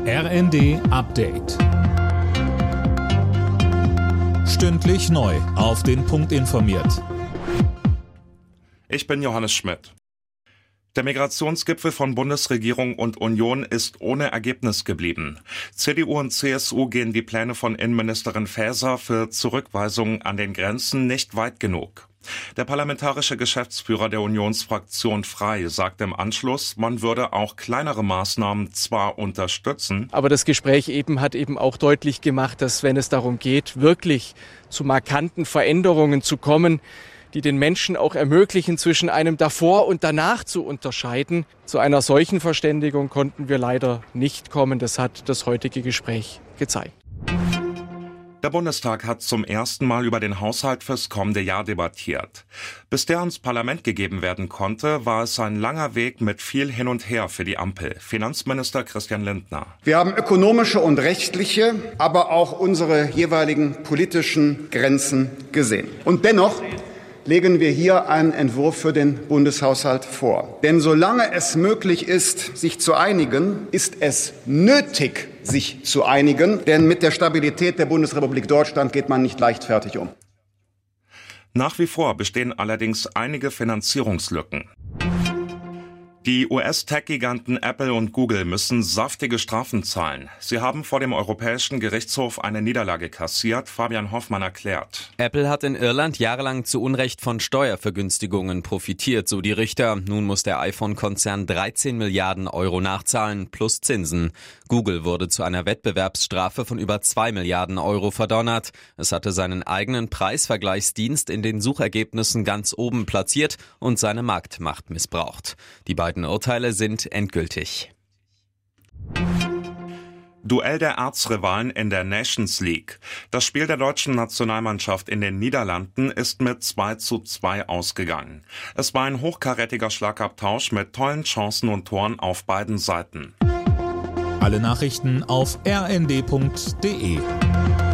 RND Update. Stündlich neu auf den Punkt informiert. Ich bin Johannes Schmidt. Der Migrationsgipfel von Bundesregierung und Union ist ohne Ergebnis geblieben. CDU und CSU gehen die Pläne von Innenministerin Faeser für Zurückweisungen an den Grenzen nicht weit genug. Der parlamentarische Geschäftsführer der Unionsfraktion Frei sagt im Anschluss, man würde auch kleinere Maßnahmen zwar unterstützen. Aber das Gespräch hat auch deutlich gemacht, dass wenn es darum geht, wirklich zu markanten Veränderungen zu kommen, die den Menschen auch ermöglichen, zwischen einem davor und danach zu unterscheiden. Zu einer solchen Verständigung konnten wir leider nicht kommen. Das hat das heutige Gespräch gezeigt. Der Bundestag hat zum ersten Mal über den Haushalt fürs kommende Jahr debattiert. Bis der ans Parlament gegeben werden konnte, war es ein langer Weg mit viel Hin und Her für die Ampel. Finanzminister Christian Lindner. Wir haben ökonomische und rechtliche, aber auch unsere jeweiligen politischen Grenzen gesehen. Und dennoch legen wir hier einen Entwurf für den Bundeshaushalt vor. Denn solange es möglich ist, sich zu einigen, ist es nötig, sich zu einigen. Denn mit der Stabilität der Bundesrepublik Deutschland geht man nicht leichtfertig um. Nach wie vor bestehen allerdings einige Finanzierungslücken. Die US-Tech-Giganten Apple und Google müssen saftige Strafen zahlen. Sie haben vor dem Europäischen Gerichtshof eine Niederlage kassiert. Fabian Hoffmann erklärt. Apple hat in Irland jahrelang zu Unrecht von Steuervergünstigungen profitiert, so die Richter. Nun muss der iPhone-Konzern 13 Milliarden Euro nachzahlen, plus Zinsen. Google wurde zu einer Wettbewerbsstrafe von über 2 Milliarden Euro verdonnert. Es hatte seinen eigenen Preisvergleichsdienst in den Suchergebnissen ganz oben platziert und seine Marktmacht missbraucht. Die beiden Urteile sind endgültig. Duell der Erzrivalen in der Nations League. Das Spiel der deutschen Nationalmannschaft in den Niederlanden ist mit 2:2 ausgegangen. Es war ein hochkarätiger Schlagabtausch mit tollen Chancen und Toren auf beiden Seiten. Alle Nachrichten auf rnd.de.